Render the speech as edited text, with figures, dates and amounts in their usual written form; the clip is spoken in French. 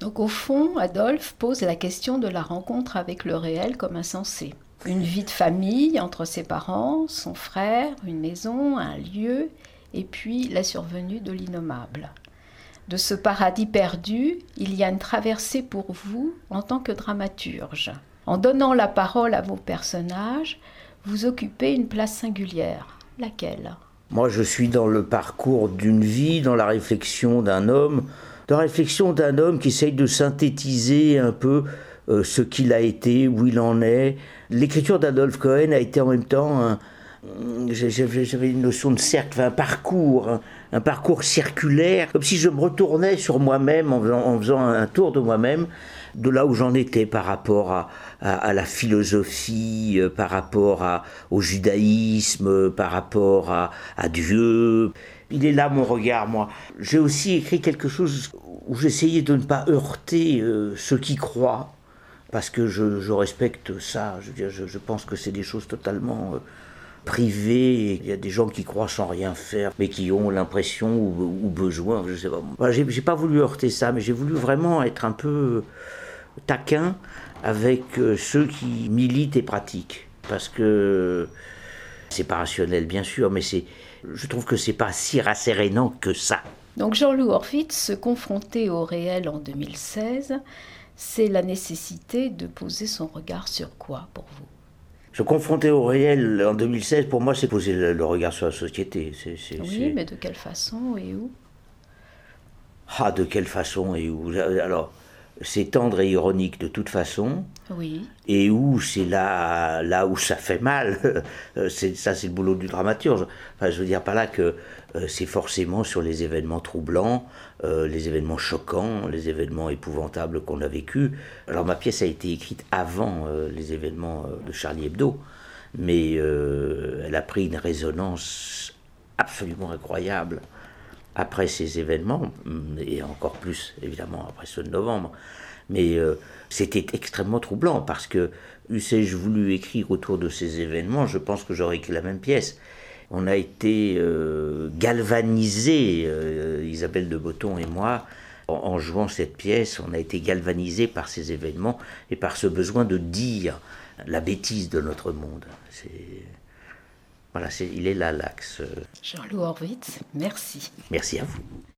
Donc au fond, Adolphe pose la question de la rencontre avec le réel comme insensé. Une vie de famille entre ses parents, son frère, une maison, un lieu, et puis la survenue de l'innommable. De ce paradis perdu, il y a une traversée pour vous en tant que dramaturge. En donnant la parole à vos personnages, vous occupez une place singulière. Laquelle ? Moi, je suis dans le parcours d'une vie, dans la réflexion d'un homme, qui essaye de synthétiser un peu ce qu'il a été, où il en est. L'écriture d'Adolphe Cohen a été en même temps j'avais une notion de cercle, un parcours circulaire, comme si je me retournais sur moi-même en faisant un tour de moi-même, de là où j'en étais par rapport à la philosophie, par rapport au judaïsme, par rapport à Dieu. Il est là mon regard, moi. J'ai aussi écrit quelque chose où j'essayais de ne pas heurter ceux qui croient, parce que je respecte ça. Je pense que c'est des choses totalement privées. Il y a des gens qui croient sans rien faire, mais qui ont l'impression ou besoin, je sais pas. Voilà, j'ai pas voulu heurter ça, mais j'ai voulu vraiment être un peu taquin avec ceux qui militent et pratiquent. Parce que c'est pas rationnel, bien sûr, mais je trouve que c'est pas si rassérénant que ça. Donc Jean-Loup Horvitz, se confronter au réel en 2016, c'est la nécessité de poser son regard sur quoi pour vous ? Se confronter au réel en 2016, pour moi, c'est poser le regard sur la société. Oui, mais de quelle façon et où ? De quelle façon et où ? Alors, c'est tendre et ironique de toute façon. Oui. Et où c'est là où ça fait mal. C'est le boulot du dramaturge. Enfin, je veux dire par là que c'est forcément sur les événements troublants, les événements choquants, les événements épouvantables qu'on a vécus. Alors ma pièce a été écrite avant les événements de Charlie Hebdo, mais elle a pris une résonance absolument incroyable après ces événements, et encore plus évidemment après ceux de novembre. Mais c'était extrêmement troublant parce que eussé-je voulu écrire autour de ces événements, je pense que j'aurais écrit la même pièce. On a été galvanisés, Isabelle de Botton et moi, en jouant cette pièce, on a été galvanisés par ces événements et par ce besoin de dire la bêtise de notre monde. Il est là l'axe. Jean-Loup Horvitz, merci. Merci à vous.